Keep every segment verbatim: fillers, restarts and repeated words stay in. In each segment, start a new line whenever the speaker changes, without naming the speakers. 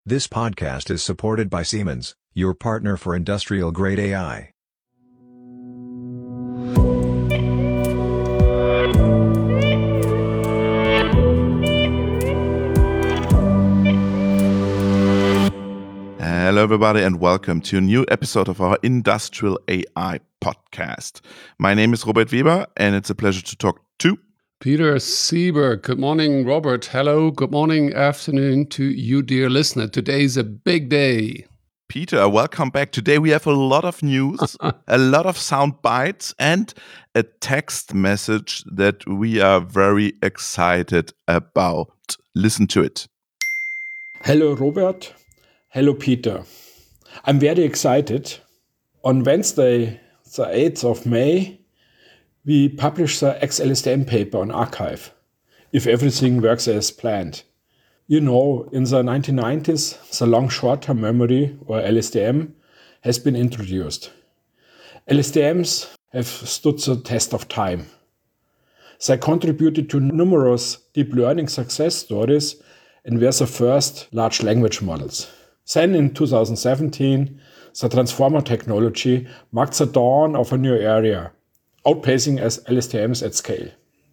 This podcast is supported by Siemens, your partner for industrial-grade A I.
Hello, everybody, and welcome to a new episode of our Industrial A I podcast. My name is Robert Weber, and it's a pleasure to talk to
Peter Sieber. Good morning, Robert. Hello. Good morning, afternoon to you, dear listener. Today's a big day.
Peter. Welcome back. Today we have a lot of news, a lot of sound bites, and a text message that we are very excited about. Listen to it.
Hello, Robert. Hello, Peter. I'm very excited. On Wednesday, the eighth of May, we published the X L S T M paper on arXiv, if everything works as planned. You know, in the nineteen nineties, the long short-term memory, or L S T M, has been introduced. L S T Ms have stood the test of time. They contributed to numerous deep learning success stories and were the first large language models. Then in two thousand seventeen, the transformer technology marked the dawn of a new area, outpacing as L S T Ms at scale.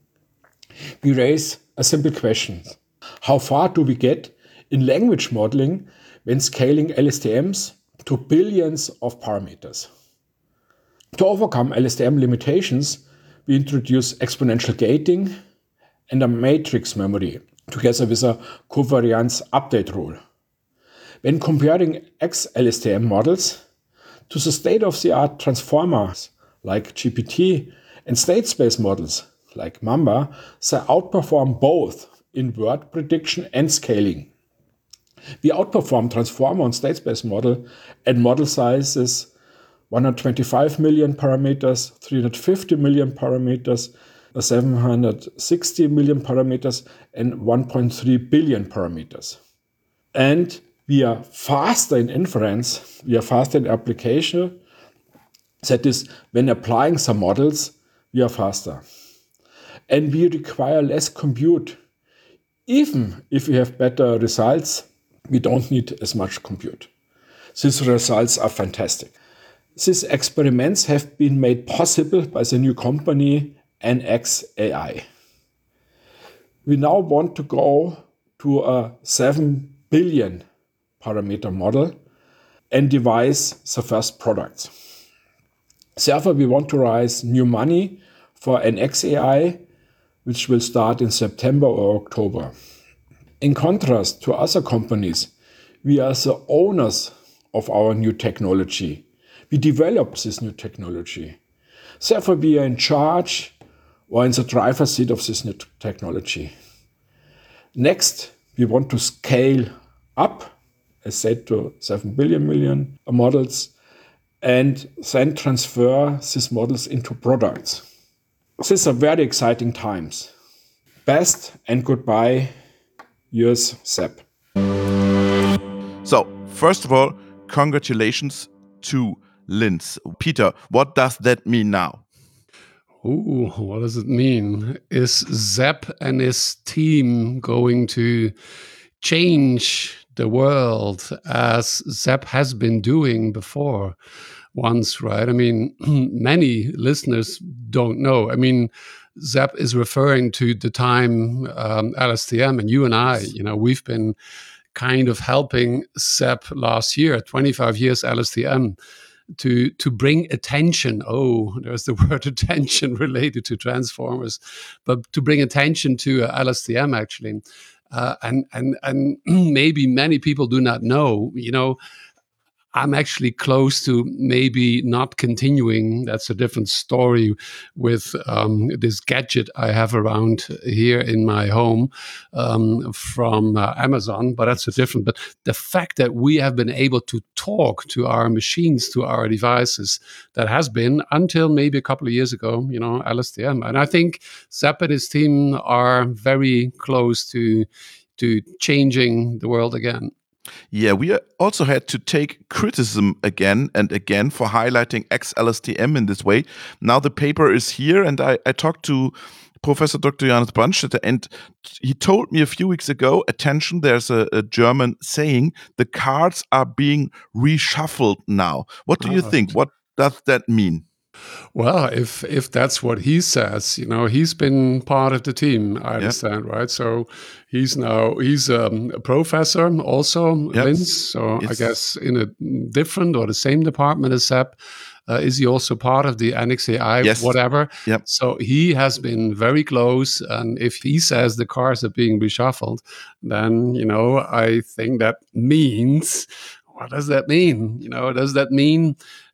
We raise a simple question. How far do we get in language modeling when scaling L S T Ms to billions of parameters? To overcome L S T M limitations, we introduce exponential gating and a matrix memory, together with a covariance update rule. When comparing X L S T M models to the state-of-the-art transformers like G P T and state space models like Mamba, they outperform both in word prediction and scaling. We outperform transformer and state space model at model sizes one hundred twenty-five million parameters, three hundred fifty million parameters, seven hundred sixty million parameters, and one point three billion parameters. And we are faster in inference, we are faster in application. That is, when applying some models, we are faster. And we require less compute. Even if we have better results, we don't need as much compute. These results are fantastic. These experiments have been made possible by the new company N X A I. We now want to go to a seven billion parameter model and devise the first products. Therefore, we want to raise new money for N X A I, which will start in September or October. In contrast to other companies, we are the owners of our new technology. We developed this new technology. Therefore, we are in charge or in the driver's seat of this new technology. Next, we want to scale up, as said, to seven billion million models, and then transfer these models into products. These are very exciting times. Best and goodbye, yours, Sepp.
So, first of all, congratulations to Linz. Peter, what does that mean now?
Ooh, what does it mean? Is Sepp and his team going to change the world as Sepp has been doing before once, right? I mean, many listeners don't know. I mean, Sepp is referring to the time um, L S T M, and you and I, you know, we've been kind of helping Sepp last year, twenty-five years L S T M, to to bring attention. Oh, there's the word attention related to transformers, but to bring attention to uh, L S T M actually. Uh, and and and maybe many people do not know, you know, I'm actually close to maybe not continuing. That's a different story with um, this gadget I have around here in my home um, from uh, Amazon, but that's a different. But the fact that we have been able to talk to our machines, to our devices, that has been until maybe a couple of years ago, you know, L S T M. And I think Sepp and his team are very close to to changing the world again.
Yeah, we also had to take criticism again and again for highlighting X L S T M in this way. Now the paper is here, and I, I talked to Professor Doctor Johannes Brandstätter, and he told me a few weeks ago, attention, there's a, a German saying, the cards are being reshuffled now. What do you
Ah.
think? What does that mean?
Well, if if that's what he says, you know, he's been part of the team, I understand, right? So he's now he's um, a professor also,
Yes.
Linz. So
Yes.
I guess in a different or the same department as Sepp. Uh, is he also part of the Annex A I,
Yes.
whatever?
Yep.
So he has been very close. And if he says the cards are being reshuffled, then, you know, I think that means, what does that mean? You know, does that mean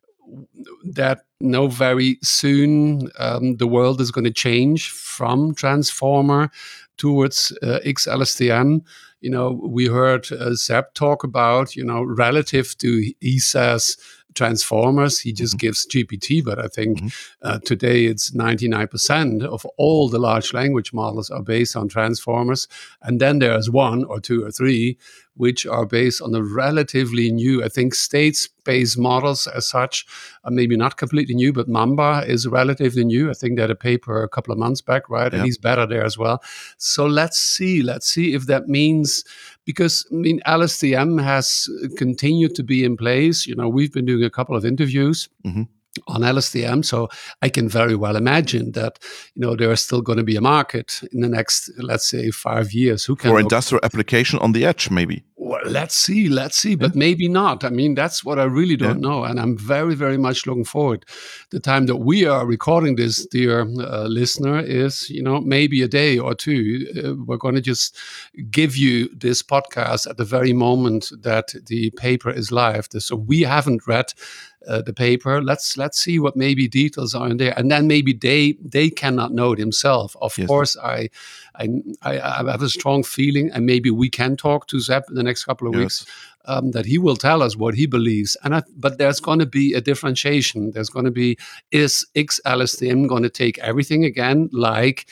that no, very soon um, the world is going to change from transformer towards uh, X L S T M? You know, we heard uh, Sepp talk about, you know, relative to, he says, transformers, he just
Mm-hmm.
gives G P T, but I think
Mhm.
uh, today it's ninety-nine percent of all the large language models are based on transformers. And then there's one or two or three which are based on the relatively new, I think, state-based models as such, are maybe not completely new, but Mamba is relatively new. I think they had a paper a couple of months back, right? And
Yeah.
he's better there as well. So let's see. Let's see if that means, because, I mean, L S T M has continued to be in place. You know, we've been doing a couple of interviews
Mhm.
on L S T M, so I can very well imagine that, you know, there is still going to be a market in the next, let's say, five years. Who can
For
look-
industrial application on the edge, maybe.
Well, let's see, let's see, but maybe not. I mean, that's what I really don't
Yeah.
know. And I'm very, very much looking forward. The time that we are recording this, dear uh, listener, is, you know, maybe a day or two. Uh, we're going to just give you this podcast at the very moment that the paper is live. So we haven't read uh, the paper. Let's let's see what maybe details are in there, and then maybe they they cannot know it himself. Of
Yes.
course, I, I I I have a strong feeling, and maybe we can talk to Sepp in the next couple of
Yes.
weeks, um, that he will tell us what he believes. And I, but there's going to be a differentiation. There's going to be, is X L S T M going to take everything again, like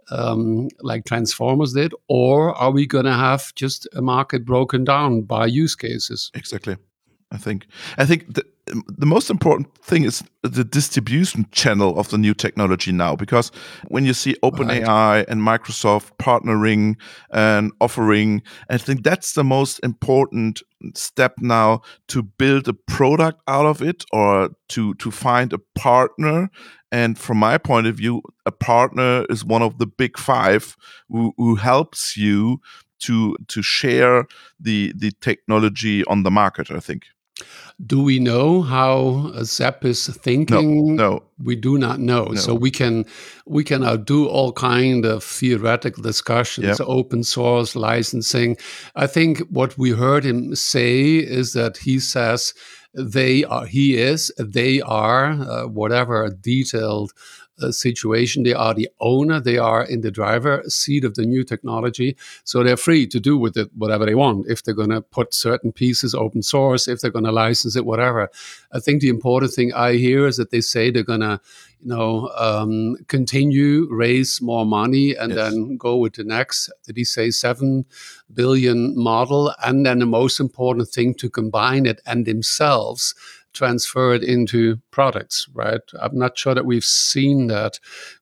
um, like Transformers did, or are we going to have just a market broken down by use cases?
Exactly. I think I think the, the most important thing is the distribution channel of the new technology now, because when you see OpenAI and Microsoft partnering and offering, I think that's the most important step now, to build a product out of it, or to to find a partner. And from my point of view, a partner is one of the big five who, who helps you to to share the the technology on the market, I think.
Do we know how Sepp is thinking?
No.
We do not know.
No.
So we can we can uh, do all kind of theoretical discussions,
Yep.
open source licensing. I think what we heard him say is that he says they are, he is, they are, uh, whatever detailed uh, situation, they are the owner, they are in the driver's seat of the new technology. So they're free to do with it whatever they want. If they're going to put certain pieces open source, if they're going to license it, whatever. I think the important thing I hear is that they say they're going to, you know, um, continue, raise more money, and
Yes.
then go with the next, did he say seven billion model? And then the most important thing, to combine it and themselves transfer it into products, right? I'm not sure that we've seen that.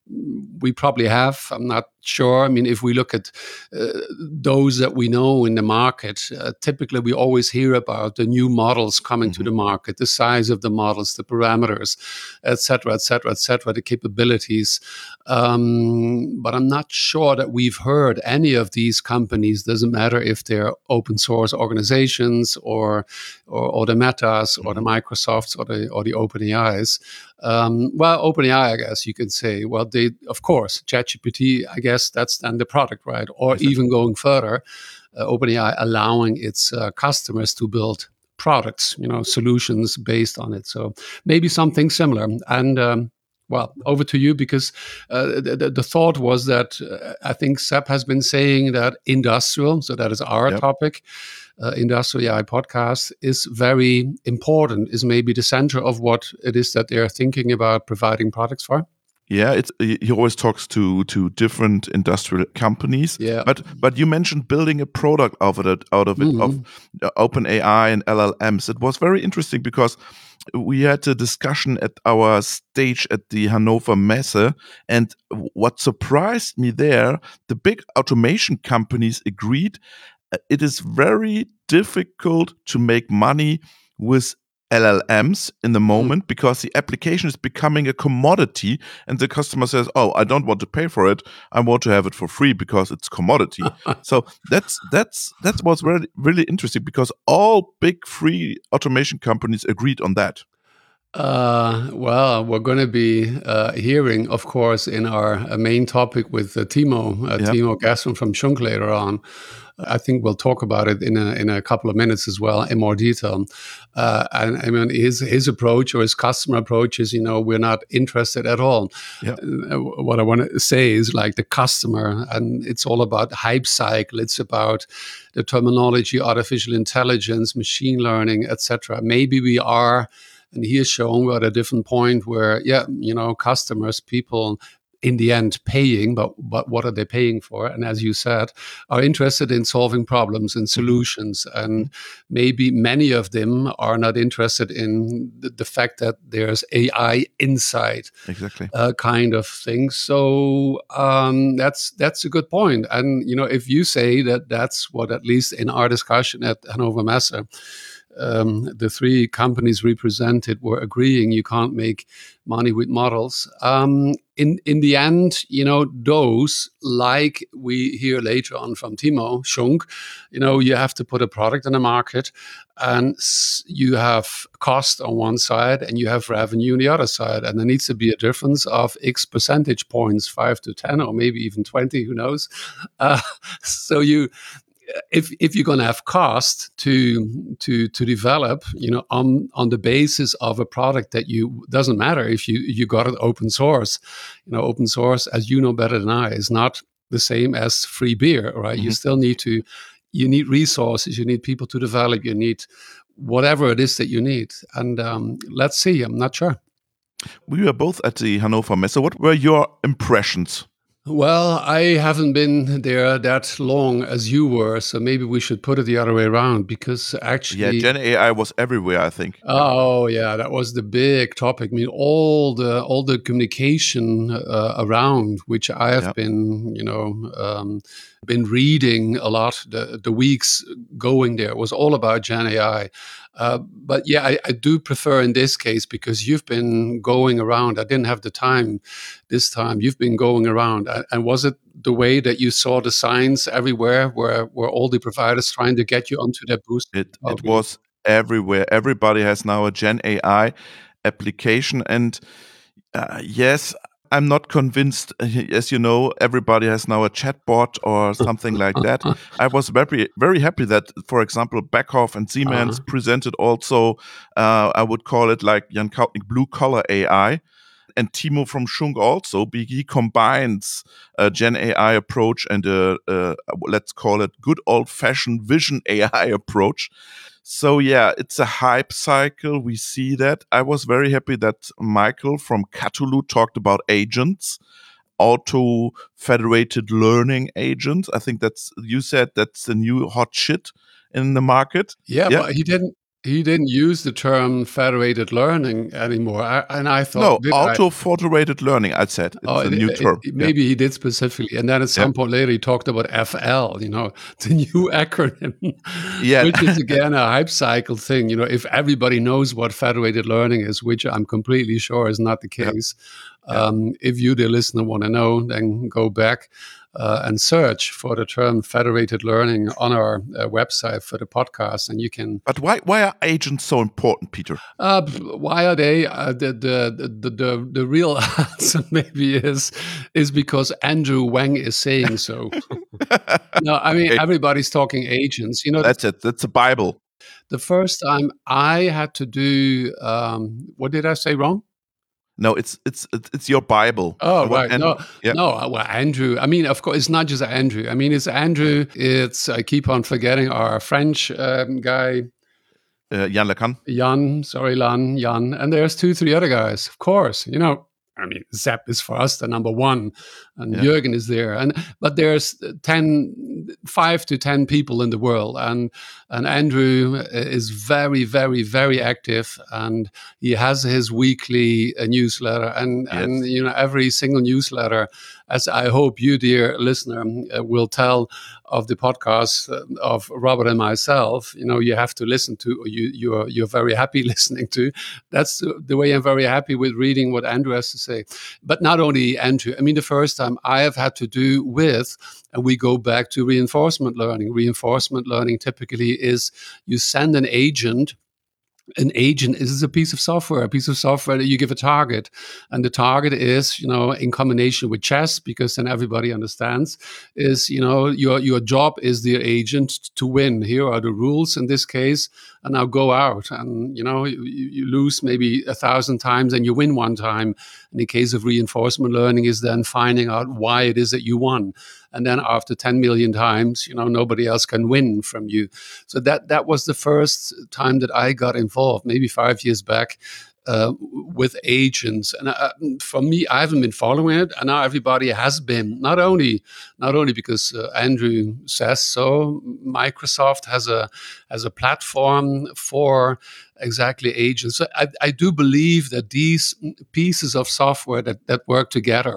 We probably have. I'm not sure. I mean, if we look at uh, those that we know in the market, uh, typically we always hear about the new models coming
Mm-hmm.
to the market, the size of the models, the parameters, et cetera, et cetera, et cetera, the capabilities. Um, but I'm not sure that we've heard any of these companies, doesn't matter if they're open source organizations or or, or the Metas or the Microsofts or the or the OpenAIs. Um, well, OpenAI, I guess you could say, well, they, of course, ChatGPT, I guess that's then the product, right? Or
Exactly.
even going further, uh, OpenAI allowing its uh, customers to build products, you know, solutions based on it. So maybe something similar. And um, well, over to you, because uh, the, the thought was that uh, I think Sepp has been saying that industrial, so that is our
Yep.
topic, uh, Industrial A I podcast, is very important, is maybe the center of what it is that they're thinking about providing products for.
Yeah, it's he he always talks to to different industrial companies.
Yeah.
But but you mentioned building a product out of it out of it of
Mhm.
uh, OpenAI and L L Ms. It was very interesting because we had a discussion at our stage at the Hannover Messe, and w- what surprised me there, the big automation companies agreed uh, it is very difficult to make money with L L Ms in the
Mhm.
moment because the application is becoming a commodity and the customer says, "Oh, I don't want to pay for it. I want to have it for free because it's commodity." So that's that's that was really really interesting because all big free automation companies agreed on that.
Uh, well, we're going to be uh, hearing, of course, in our uh, main topic with uh, Timo, uh,
Yeah.
Timo Gasson from Schunk later on. I think we'll talk about it in a in a couple of minutes as well in more detail. Uh, and I mean, his his approach or his customer approach is, you know, we're not interested at all.
Yeah.
Uh, what I want to say is like the customer, and it's all about hype cycle. It's about the terminology, artificial intelligence, machine learning, et cetera. Maybe we are. And he is showing we're at a different point where, yeah, you know, customers, people in the end paying, but but what are they paying for? And as you said, are interested in solving problems and solutions. And maybe many of them are not interested in the, the fact that there's A I inside
Exactly.
uh, kind of thing. So um, that's that's a good point. And you know, if you say that that's what, at least in our discussion at Hannover Messe, um, the three companies represented were agreeing you can't make money with models. Um, in in the end, you know, those, like we hear later on from Timo Schunk, you know, you have to put a product in the market, and s- you have cost on one side and you have revenue on the other side, and there needs to be a difference of X percentage points, five to ten, or maybe even twenty. Who knows? Uh, so you if if you're going to have cost to to to develop, you know, on on the basis of a product that you, doesn't matter if you you got it open source, you know, open source, as you know better than I, is not the same as free beer, right? You
Mhm.
still need to, you need resources, you need people to develop, you need whatever it is that you need, and um, let's see. I'm not sure.
We were both at the Hannover Messe. What were your impressions?
Well, I haven't been there that long as you were, so maybe we should put it the other way around, because
Yeah,
actually,
Gen A I was everywhere, I think.
oh yeah, that was the big topic. I mean, all the all the communication uh, around, which I have
Yeah.
been, you know, um, been reading a lot. The the weeks going there was all about Gen A I. Uh, but yeah, I, I do prefer in this case, because you've been going around. I didn't have the time this time. You've been going around, and, and was it the way that you saw the signs everywhere, where where all the providers trying to get you onto their boost?
It
Oh,
it
really?
was everywhere. Everybody has now a Gen A I application, and uh, yes, I'm not convinced. As you know, everybody has now a chatbot or something like that. I was very very happy that, for example, Beckhoff and Siemens
Uh-huh.
presented also. Uh, I would call it like Jan Kautnik blue collar A I. And Timo from Schunk also, be- he combines a Gen A I approach and a, a let's call it good old fashioned vision A I approach. So yeah, it's a hype cycle. We see that. I was very happy that Michael from Cthulhu talked about agents, auto federated learning agents. I think that's, you said that's the new hot shit in the market.
Yeah,
Yeah.
but he didn't he didn't use the term federated learning anymore. I, and I thought,
No,
did I?
auto federated learning. I said
Oh,
it's a
it,
new
it,
term.
it-
Yeah.
maybe he did specifically. And then at
Yeah.
some point later, he talked about F L, you know, the new acronym,
Yeah.
which is again a hype cycle thing. You know, if everybody knows what federated learning is, which I'm completely sure is not the
Yeah.
case.
Yeah.
Um, if you, the listener, want to know, then go back uh, and search for the term federated learning on our uh, website for the podcast, and you can.
But why why are agents so important, Peter?
Uh, why are they? Uh, the, the the the the real answer maybe is is because Andrew Wang is saying so. No, I mean,
Okay,
everybody's talking agents. You know,
that's it. That's the Bible.
the first time I had to do, um, what did I say wrong?
No, it's it's it's it's your Bible.
Oh,
Uh, What
right.
and
No,
yeah,
no. uh, Well, Andrew. I mean, of course, it's not just Andrew. I mean, it's Andrew. It's, I keep on forgetting our French um, guy,
uh, Jan Lecan.
Jan. Sorry, Lan, Jan. And there's two, three other guys. Of course, you know. I mean, Zap is for us the number one, and
Yeah.
Jürgen is there. And but there's ten, five to ten people in the world, and and Andrew is very, very, very active, and he has his weekly uh, newsletter, and
Yes.
and you know every single newsletter, as I hope you, dear listener, uh, will tell of the podcast uh, of Robert and myself. You know, you have to listen to, or you you're you're very happy listening to. That's the, the way I'm very happy with reading what Andrew has to say. But not only Andrew. I mean, the first time I have had to do with, and we go back to reinforcement learning. Reinforcement learning typically is you send an agent. An agent is a piece of software, a piece of software that you give a target. And the target is, you know, in combination with chess, because then everybody understands, is, you know, your your job is the agent to win. Here are the rules in this case, and now go out. And, you know, you, you lose maybe a thousand times and you win one time. In the case of reinforcement learning is then finding out why it is that you won. And then after ten million times, you know, nobody else can win from you. So that that was the first time that I got involved, maybe five years back, uh, with agents. And uh, for me, I haven't been following it, and now everybody has been. Not only not only because uh, Andrew says so. Microsoft has a has a platform for exactly agents. So I, I do believe that these pieces of software that that work together.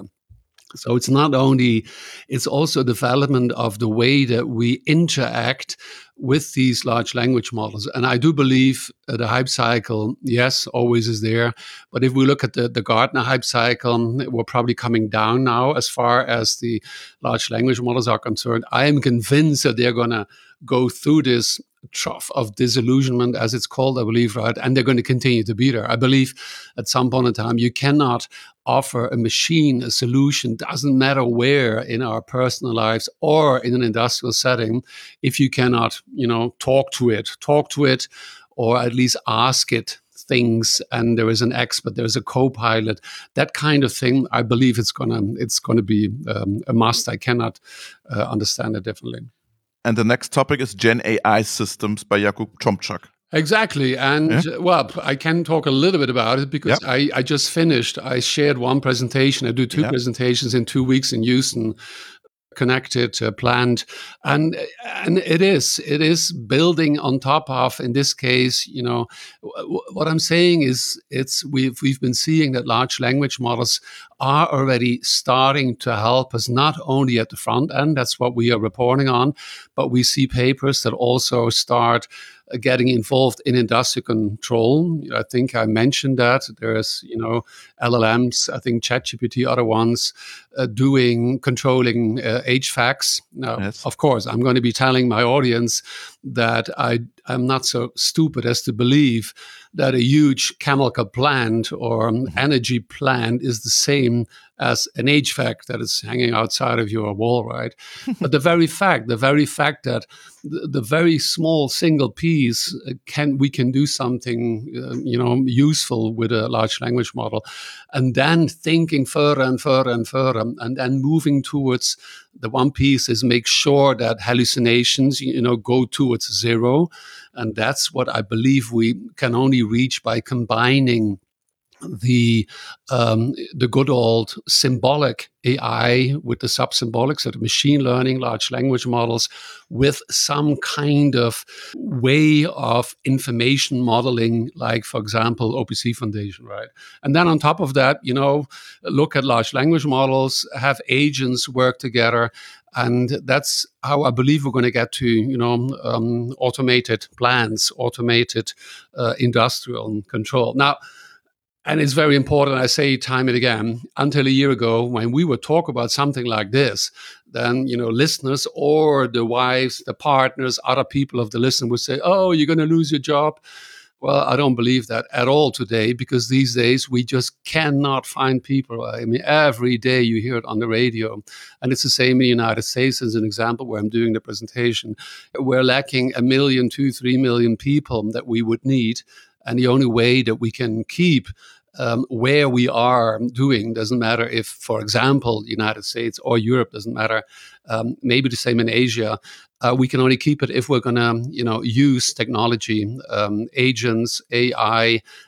So it's not only, it's also development of the way that we interact with these large language models. And I do believe uh, the hype cycle, yes, always is there. But if we look at the, the Gartner hype cycle, we're probably coming down now as far as the large language models are concerned. I am convinced that they're going to go through this trough of disillusionment, as it's called, I believe, right? And they're going to continue to be there. I believe at some point in time, you cannot offer a machine a solution, doesn't matter where in our personal lives or in an industrial setting, if you cannot, you know, talk to it, talk to it, or at least ask it things, and there is an expert, there's a co-pilot, that kind of thing. I believe it's gonna it's gonna be um, a must. I cannot uh, understand it differently.
And the next topic is Gen A I systems by Jakub Tomczak.
Exactly. And
yeah.
uh, well, I can talk a little bit about it because
yeah.
I, I just finished. I shared one presentation. I do two yeah. presentations in two weeks in Houston, connected, uh, planned, and and it is it is building on top of, in this case, you know, w- what I'm saying is it's we've we've been seeing that large language models are already starting to help us not only at the front end, that's what we are reporting on, but we see papers that also start getting involved in industrial control. I think I mentioned that there's, you know, L L Ms, I think ChatGPT, other ones uh, doing, controlling uh, H V A Cs. Now, yes. Of course, I'm going to be telling my audience that I, I'm not so stupid as to believe that a huge chemical plant or mm-hmm. energy plant is the same as an H V A C that is hanging outside of your wall, right? But the very fact, the very fact that the, the very small single piece can, we can do something, uh, you know, useful with a large language model, and then thinking further and further and further, and then moving towards the one piece is make sure that hallucinations, you know, go towards zero, and that's what I believe we can only reach by combining the um, the good old symbolic A I with the sub-symbolic, so the machine learning, large language models, with some kind of way of information modeling, like, for example, O P C Foundation, right? And then on top of that, you know, look at large language models, have agents work together, and that's how I believe we're going to get to, you know, um, automated plants, automated uh, industrial control. Now, and it's very important, I say time and again, until a year ago, when we would talk about something like this, then, you know, listeners or the wives, the partners, other people of the listener would say, oh, you're going to lose your job. Well, I don't believe that at all today, because these days we just cannot find people. I mean, every day you hear it on the radio. And it's the same in the United States, as an example, where I'm doing the presentation. We're lacking a million, two, three million people that we would need. And the only way that we can keep um, where we are doing, doesn't matter if, for example, the United States or Europe, doesn't matter, um, maybe the same in Asia, uh, we can only keep it if we're going to, you know, use technology, um, agents, A I,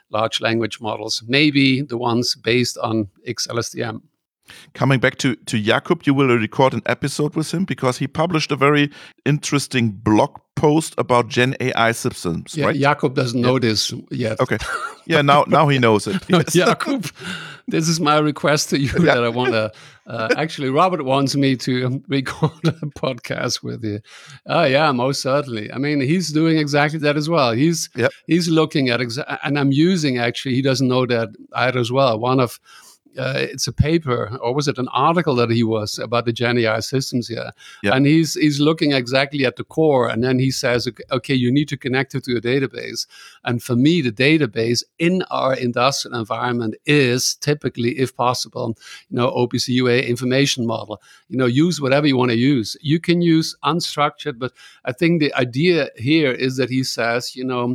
large language models, maybe the ones based on X L S T M.
Coming back to, to Jakub, you will record an episode with him because he published a very interesting blog post about Gen A I systems,
yeah,
right?
Jakub doesn't
yeah.
know this yet.
Okay. Yeah, now now he knows it. Yes.
Jakub, this is my request to you
yeah.
that I want to, uh, actually, Robert wants me to record a podcast with you. Oh, yeah, most certainly. I mean, he's doing exactly that as well. He's,
yep.
he's looking at, exa- and I'm using, actually, he doesn't know that either as well. One of, Uh, it's a paper, or was it an article that he was about the Gen A I systems here?
Yep.
And he's he's looking exactly at the core, and then he says, okay, okay, you need to connect it to a database. And for me, the database in our industrial environment is typically, if possible, you know, O P C U A information model. You know, use whatever you want to use. You can use unstructured, but I think the idea here is that he says, you know,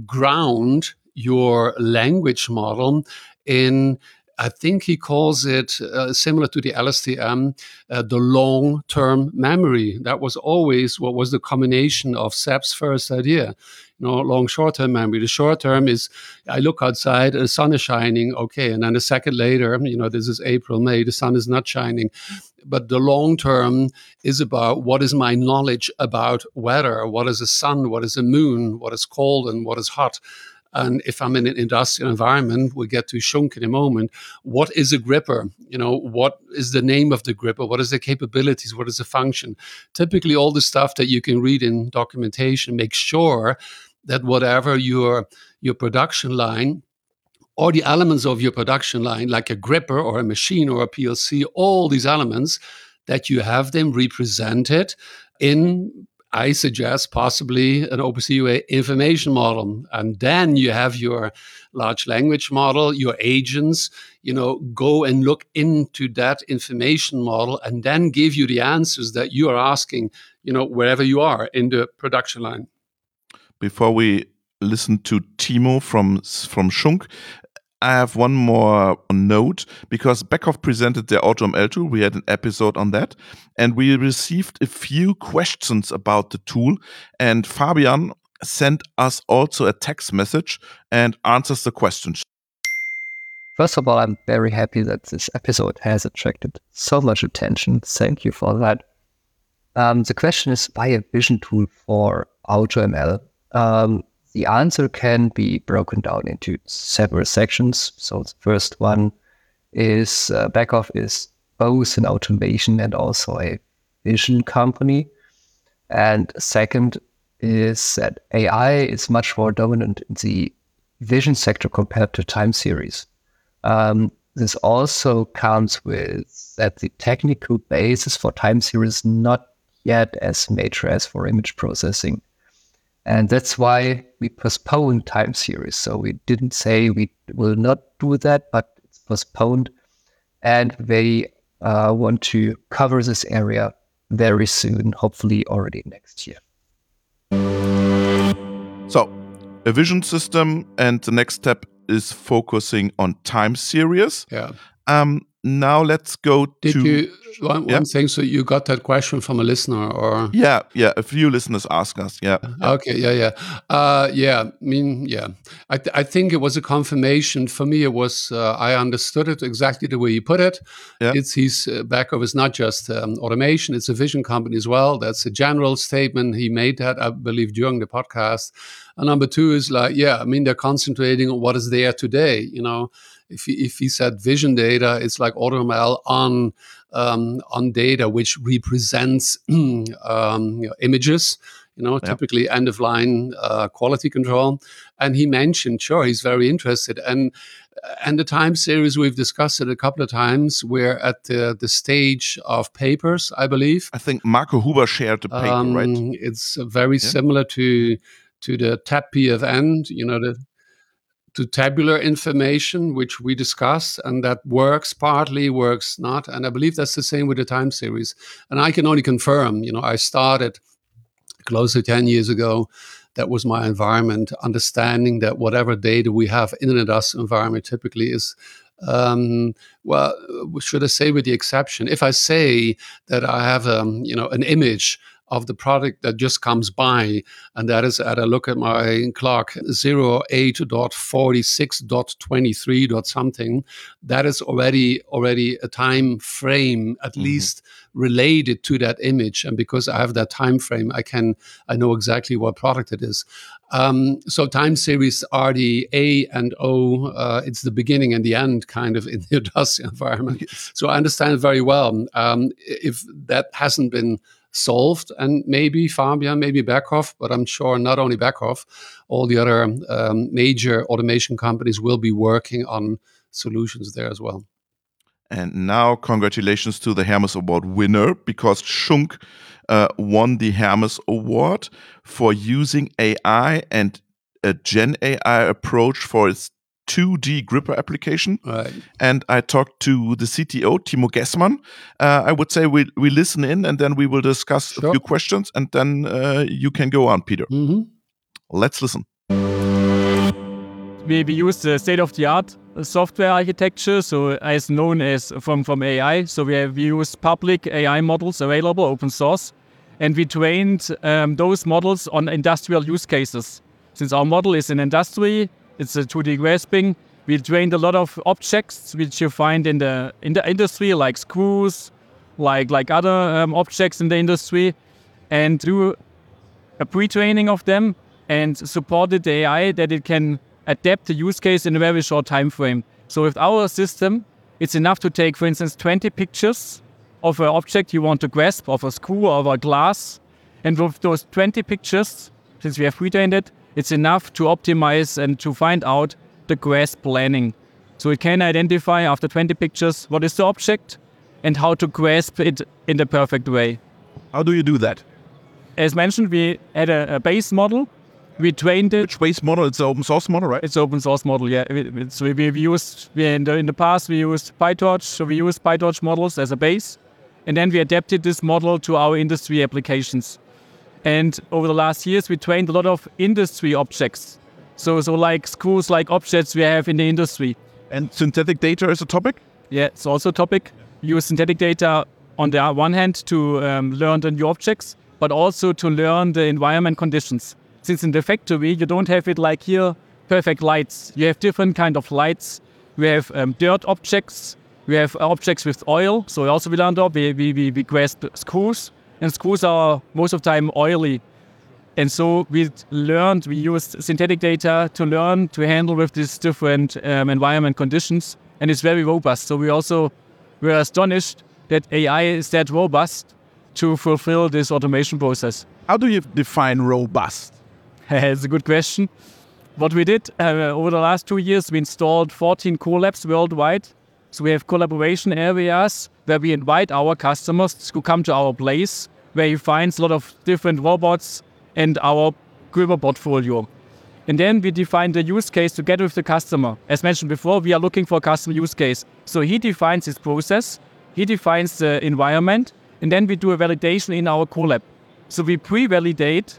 ground your language model in, I think he calls it uh, similar to the L S T M, uh, the long-term memory. That was always what was the combination of S A P's first idea. You know, long short-term memory. The short-term is, I look outside, the sun is shining, okay, and then a second later, you know, this is April, May, the sun is not shining. But the long-term is about what is my knowledge about weather, what is the sun, what is the moon, what is cold and what is hot. And if I'm in an industrial environment, we'll get to Schunk in a moment. What is a gripper? You know, what is the name of the gripper? What is the capabilities? What is the function? Typically, all the stuff that you can read in documentation, make sure that whatever your your production line or the elements of your production line, like a gripper or a machine or a P L C, all these elements, that you have them represented in, I suggest, possibly an O P C U A information model. And then you have your large language model, your agents, you know, go and look into that information model and then give you the answers that you are asking, you know, wherever you are in the production line.
Before we listen to Timo from, from Schunk, I have one more note, because Beckhoff presented their AutoML tool. We had an episode on that, and we received a few questions about the tool. And Fabian sent us also a text message and answers the questions.
First of all, I'm very happy that this episode has attracted so much attention. Thank you for that. Um, the question is, why a vision tool for AutoML? Um, The answer can be broken down into several sections. So the first one is uh, Beckhoff is both an automation and also a vision company. And second is that A I is much more dominant in the vision sector compared to time series. Um, this also comes with that the technical basis for time series is not yet as major as for image processing. And that's why we postponed time series. So we didn't say we will not do that, but it's postponed. And they uh, want to cover this area very soon, hopefully already next year.
So, a vision system, and the next step is focusing on time series.
Yeah.
Um, now let's go
Did
to...
you, one,
yeah?
one thing, so you got that question from a listener, or?
Yeah, yeah, a few listeners asked us, yeah. yeah.
Okay, yeah, yeah. Uh, yeah, I mean, yeah. I, th- I think it was a confirmation. For me, it was, uh, I understood it exactly the way you put it.
Yeah.
It's his uh, Beckhoff is not just um, automation, it's a vision company as well. That's a general statement. He made that, I believe, during the podcast. And number two is like, yeah, I mean, they're concentrating on what is there today, you know. If he, if he said vision data, it's like AutoML on um, on data which represents um, you know, images, you know,
Yeah.
typically end of line uh, quality control. And he mentioned, sure, he's very interested. And and the time series, we've discussed it a couple of times. We're at the, the stage of papers, I believe.
I think Marco Huber shared the paper,
Um,
right?
It's very
Yeah.
similar to to the T A B P F N, you know, the to tabular information, which we discussed, and that works partly, works not. And I believe that's the same with the time series. And I can only confirm, you know, I started close to ten years ago. That was my environment, understanding that whatever data we have in an industrial environment typically is, um, well, should I say with the exception, if I say that I have, um, you know, an image of the product that just comes by, and that is at a look at my clock zero eight dot forty-six dot twenty-three dot something. That is already already a time frame at mm-hmm. least related to that image, and because I have that time frame, I can I know exactly what product it is. Um, so time series are the A and O. Uh, it's the beginning and the end, kind of, in the industrial environment. Yes. So I understand it very well. Um, if that hasn't been solved, and maybe Fabian, maybe Beckhoff, but I'm sure not only Beckhoff, all the other um, major automation companies will be working on solutions there as well.
And now, congratulations to the Hermes Award winner, because Schunk uh, won the Hermes Award for using A I and a Gen A I approach for its two D gripper application.
Right.
And I talked to the C T O, Timo Gessmann. Uh, I would say we, we listen in, and then we will discuss sure. a few questions, and then uh, you can go on, Peter.
Mm-hmm.
Let's listen.
We, we use the state-of-the-art software architecture, so as known as from, from A I. So we have we use public A I models available, open source, and we trained um, those models on industrial use cases. Since our model is in industry, it's a two D grasping. We trained a lot of objects which you find in the in the industry, like screws, like like other um, objects in the industry, and do a pre-training of them and supported the A I that it can adapt the use case in a very short time frame. So with our system, it's enough to take, for instance, twenty pictures of an object you want to grasp, of a screw or of a glass. And with those twenty pictures, since we have pre-trained it, it's enough to optimize and to find out the grasp planning. So it can identify after twenty pictures what is the object and how to grasp it in the perfect way.
How do you do that?
As mentioned, we had a, a base model. We trained it.
Which base model? It's an open source model, right?
It's an open source model, yeah. So we, we've used, we in, the, in the past, we used PyTorch. So we used PyTorch models as a base. And then we adapted this model to our industry applications. And over the last years, we trained a lot of industry objects. So, so like screws, like objects we have in the industry.
And synthetic data is a topic?
Yeah, it's also a topic. We use synthetic data on the one hand to um, learn the new objects, but also to learn the environment conditions. Since in the factory, you don't have it like here, perfect lights. You have different kind of lights. We have um, dirt objects. We have objects with oil. So also we learned up, we, we, we, we grasp screws. And screws are most of the time oily. And so we learned, we used synthetic data to learn to handle with these different um, environment conditions. And it's very robust. So we also were astonished that A I is that robust to fulfill this automation process.
How do you define robust?
It's a good question. What we did uh, over the last two years, we installed fourteen CoLabs worldwide. So we have collaboration areas where we invite our customers to come to our place, where you find a lot of different robots and our gripper portfolio. And then we define the use case together with the customer. As mentioned before, we are looking for a customer use case. So he defines his process, he defines the environment, and then we do a validation in our CoLab. So we pre-validate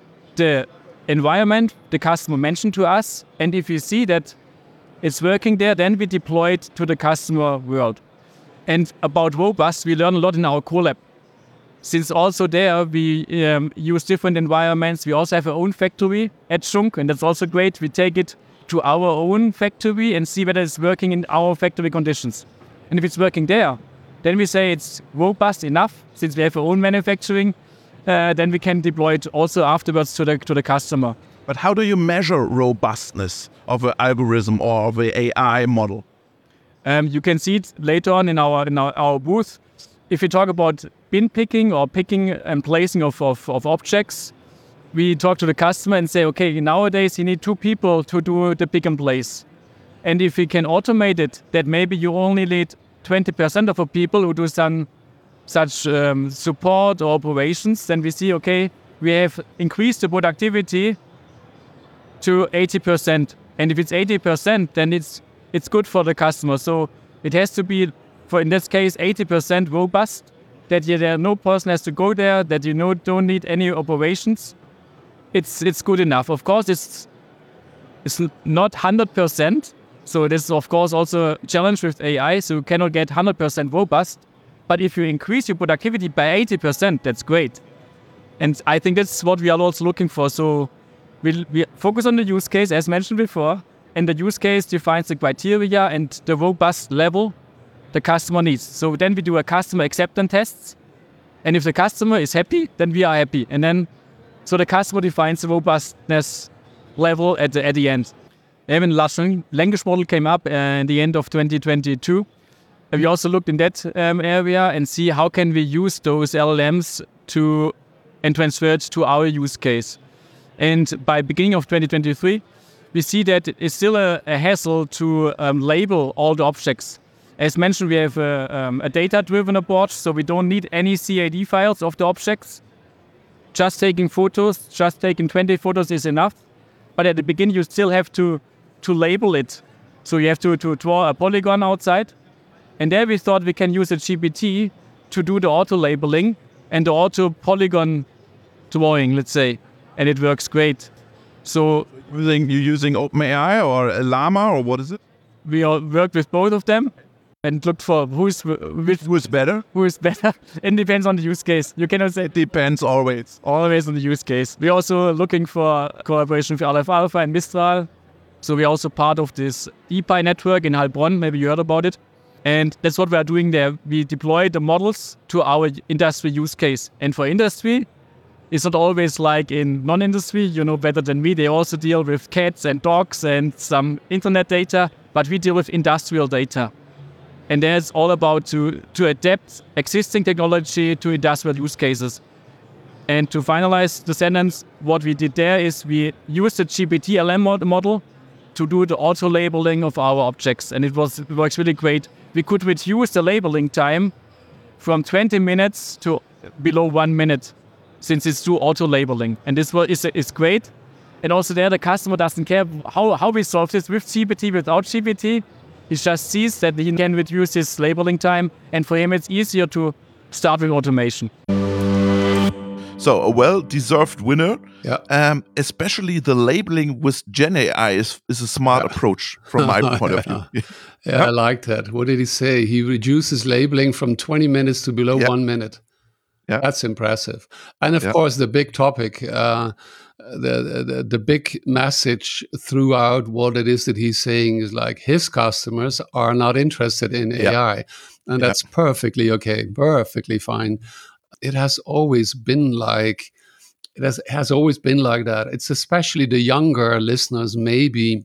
the environment the customer mentioned to us, and if we see that it's working there, then we deploy it to the customer world. And about robust, we learn a lot in our CoLab. Since also there we um, use different environments, we also have our own factory at Schunk, and that's also great. We take it to our own factory and see whether it's working in our factory conditions. And if it's working there, then we say it's robust enough, since we have our own manufacturing. Uh, then we can deploy it also afterwards to the to the customer.
But how do you measure robustness of an algorithm or of an A I model?
Um, you can see it later on in our in our, our booth. If you talk about bin picking or picking and placing of, of, of objects, we talk to the customer and say, okay, nowadays you need two people to do the pick and place. And if we can automate it, that maybe you only need twenty percent of the people who do some such um, support or operations, then we see, okay, we have increased the productivity to eighty percent. And if it's eighty percent, then it's it's good for the customer. So it has to be, for in this case, eighty percent robust, that you, there no person has to go there, that you know, don't need any operations. It's it's good enough. Of course, it's it's not one hundred percent. So this is, of course, also a challenge with A I. So you cannot get one hundred percent robust. But if you increase your productivity by eighty percent, that's great. And I think that's what we are also looking for. So we we focus on the use case, as mentioned before, and the use case defines the criteria and the robust level the customer needs. So then we do a customer acceptance tests, and if the customer is happy, then we are happy. And then, so the customer defines the robustness level at the at the end. Even large language model came up uh, in the end of twenty twenty-two. And we also looked in that um, area and see how can we use those L L Ms to and transfer it to our use case. And by beginning of twenty twenty-three, we see that it's still a, a hassle to um, label all the objects. As mentioned, we have a, um, a data-driven approach, so we don't need any C A D files of the objects. Just taking photos, just taking twenty photos is enough. But at the beginning, you still have to, to label it. So you have to, to draw a polygon outside. And there we thought we can use a G P T to do the auto-labeling and the auto-polygon drawing, let's say. And it works great. So
Using, you're using OpenAI or Llama, or what is it?
we all worked with both of them and looked for who's which,
Who's better?
who is better. It depends on the use case. You cannot say
Depends always.
always on the use case. We're also looking for collaboration with Aleph Alpha and Mistral. So we're also part of this E P I network in Heilbronn. Maybe you heard about it. And that's what we are doing there. We deploy the models to our industry use case. And for industry, it's not always like in non-industry, you know better than me. They also deal with cats and dogs and some internet data, but we deal with industrial data. And that's all about to, to adapt existing technology to industrial use cases. And to finalize the sentence, what we did there is we used the G P T L M mod- model to do the auto-labeling of our objects. And it was it works really great. We could reduce the labeling time from twenty minutes to below one minute, since it's through auto-labeling. And this was, is, is great. And also there, the customer doesn't care how, how we solve this with G P T, without G P T. He just sees that he can reduce his labeling time. And for him, it's easier to start with automation.
So a well-deserved winner.
Yeah.
Um, especially the labeling with Gen A I is, is a smart
Yeah.
approach from my point of view.
Yeah, I like that. What did he say? He reduces labeling from twenty minutes to below
Yeah.
one minute.
Yeah.
That's impressive. And of
Yeah.
course, the big topic, uh, the, the the big message throughout what it is that he's saying is like his customers are not interested in
Yeah.
A I. And
Yeah.
that's perfectly okay, perfectly fine. It has always been like, it has, has always been like that. It's especially the younger listeners, maybe,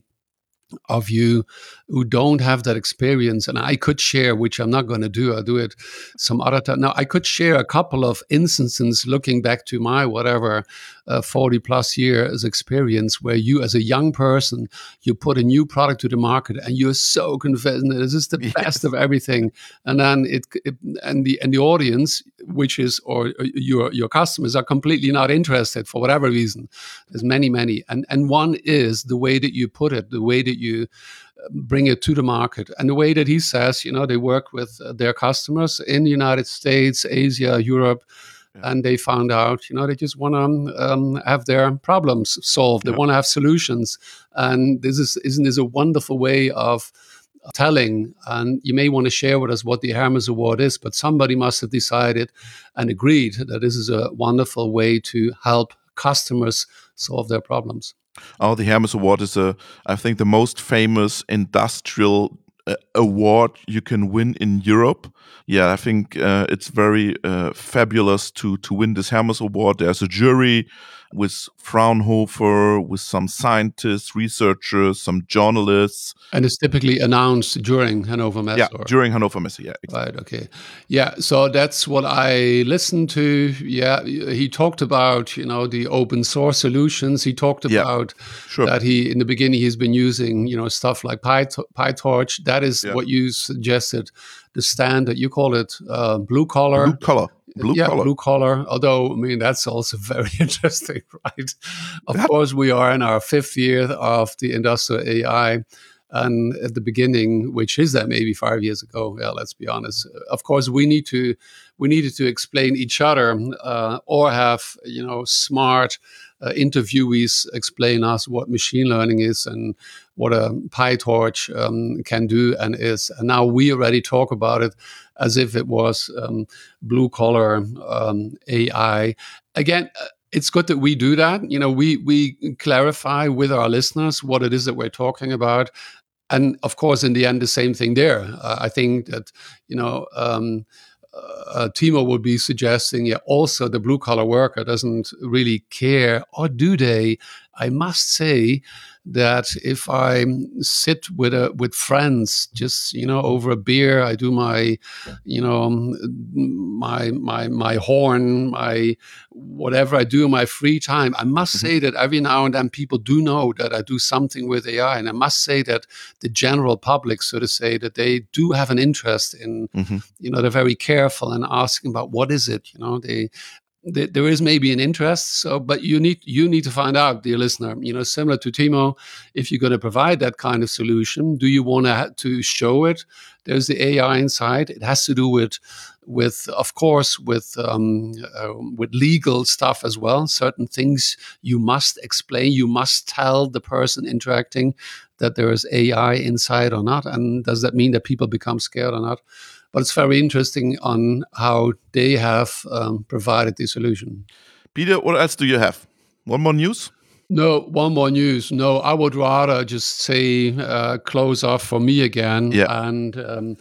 of you who don't have that experience. And I could share, which I'm not going to do, I'll do it some other time. Now, I could share a couple of instances looking back to my whatever uh, forty plus years experience where you as a young person, you put a new product to the market and you're so convinced that this is the
Yes.
best of everything. And then it, it and the and the audience, which is, or your your customers are completely not interested for whatever reason. There's many, many. And and one is the way that you put it, the way that you bring it to the market. And the way that he says, you know, they work with uh, their customers in the United States, Asia, Europe,
Yeah.
and they found out, you know, they just want to um, have their problems solved. They
Yeah.
want to have solutions. And this is, isn't this a wonderful way of telling? And you may want to share with us what the Hermes Award is, but somebody must have decided and agreed that this is a wonderful way to help customers solve their problems.
Oh, the Hermes Award is a, I think, the most famous industrial uh, award you can win in Europe. Yeah, I think uh, it's very uh, fabulous to to win this Hermes Award. There's a jury with Fraunhofer, with some scientists, researchers, some journalists.
And it's typically announced during Hannover Messe.
Yeah,
or-
during Hannover Messe. Yeah, exactly.
Right. Okay. Yeah. So that's what I listened to. Yeah. He talked about, you know, the open source solutions. He talked
Yeah,
about
sure.
that he, in the beginning, he's been using, you know, stuff like Pyth- PyTorch. That is
Yeah.
what you suggested, the standard, you call it uh, blue collar.
Blue collar. Blue
yeah,
collar.
blue collar. Although, I mean, that's also very interesting, right? Of
Yeah.
course, we are in our fifth year of the industrial A I. And at the beginning, which is that maybe five years ago, yeah, let's be honest. Of course, we need to we needed to explain each other uh, or have, you know, smart uh, interviewees explain us what machine learning is and what a PyTorch um, can do and is. And now we already talk about it as if it was um, blue collar um, A I. Again, it's good that we do that. You know, we we clarify with our listeners what it is that we're talking about. And of course, in the end, the same thing there. Uh, I think that, you know, um, uh, Timo would be suggesting, yeah, also the blue collar worker doesn't really care, or do they? I must say that if I sit with a, with friends, just, you know, over a beer, I do my, you know, my my my horn, my whatever I do in my free time. I must mm-hmm. say that every now and then people do know that I do something with A I, and I must say that the general public, so to say, that they do have an interest in, mm-hmm. you know, they're very careful and asking about what is it, you know, they. There is maybe an interest, so but you need you need to find out, dear listener. You know, similar to Timo, if you're going to provide that kind of solution, do you want to to show it? There's the A I inside. It has to do with, with of course, with um, uh, with legal stuff as well. Certain things you must explain. You must tell the person interacting that there is A I inside or not. And does that mean that people become scared or not? But it's very interesting on how they have um, provided the solution.
Peter, what else do you have? One more news?
No, one more news. No, I would rather just say uh, close off for me again yeah. and um,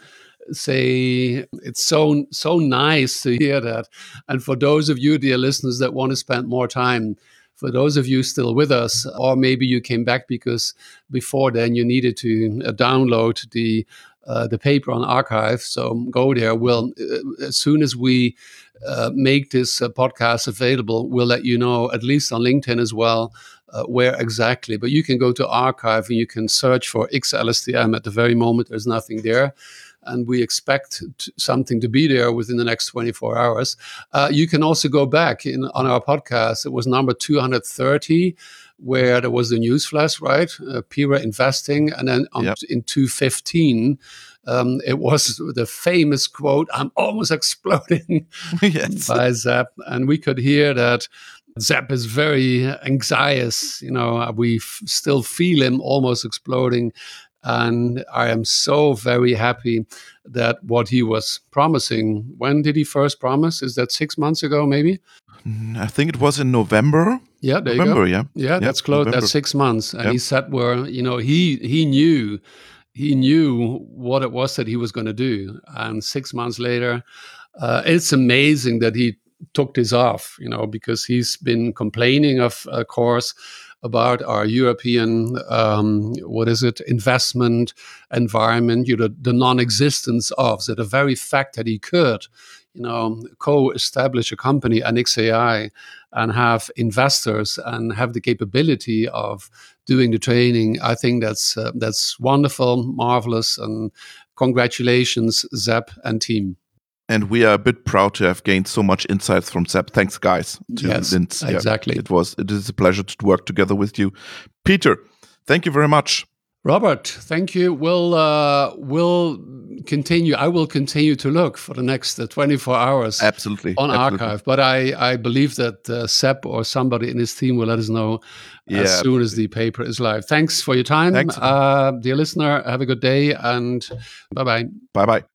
say it's so so nice to hear that. And for those of you, dear listeners, that want to spend more time, for those of you still with us, or maybe you came back because before then you needed to uh, download the Uh, the paper on archive, so go there. We'll uh, as soon as we uh, make this uh, podcast available, we'll let you know, at least on LinkedIn as well, uh, where exactly. But you can go to archive and you can search for X L S T M. At the very moment, there's nothing there, and we expect t- something to be there within the next twenty-four hours. Uh, you can also go back in on our podcast. It was number two hundred thirty. Where there was the news flash, right? Uh, Pira investing. And then on, yep. in two fifteen, um, it was the famous quote, "I'm almost exploding," yes. by Zap. And we could hear that Zap is very anxious. You know, we f- still feel him almost exploding. And I am so very happy that what he was promising, when did he first promise? Is that six months ago, maybe?
I think it was in November.
Yeah, there
November,
you go.
yeah.
Yeah, that's close. November. That's six months. And yep. he said where, you know, he he knew, he knew what it was that he was going to do. And six months later, uh, it's amazing that he took this off, you know, because he's been complaining, of uh, course, about our European, um, what is it, investment environment, you know, the non-existence of, so the very fact that he could, you know, co-establish a company, N X A I, and have investors and have the capability of doing the training. I think that's uh, that's wonderful, marvelous, and congratulations, Zap and team.
And we are a bit proud to have gained so much insights from Zap. Thanks, guys. To
yes,
Linz.
exactly.
Yeah, it was. It is a pleasure to work together with you, Peter. Thank you very much.
Robert, thank you. We'll uh, we'll continue. I will continue to look for the next uh, twenty-four hours.
Absolutely
on
absolutely.
archive. But I I believe that uh, Sepp or somebody in his team will let us know
yeah,
as soon
absolutely.
as the paper is live. Thanks for your time, uh, dear listener. Have a good day and bye bye.
Bye bye.